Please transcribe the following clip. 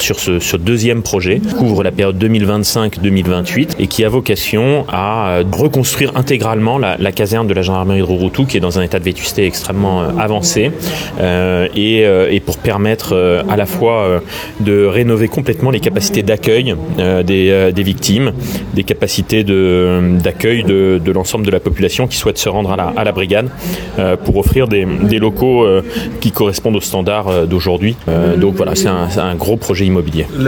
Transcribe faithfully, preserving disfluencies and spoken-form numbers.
sur ce, ce deuxième projet, qui couvre la période deux mille vingt-cinq deux mille vingt-huit et qui a vocation à reconstruire intégralement la, la caserne de la gendarmerie de Rouroutou, qui est dans un état de vétusté extrêmement avancé, euh, et, euh, et pour permettre euh, à la fois euh, de rénover complètement les capacités d'accueil euh, des, euh, des victimes, des capacités de, d'accueil de, de l'ensemble de la population qui souhaite se rendre à la, à la brigade, euh, pour offrir des, des locaux euh, qui correspondent aux standards euh, d'aujourd'hui. Euh, donc voilà, c'est un, c'est un gros projet immobilier.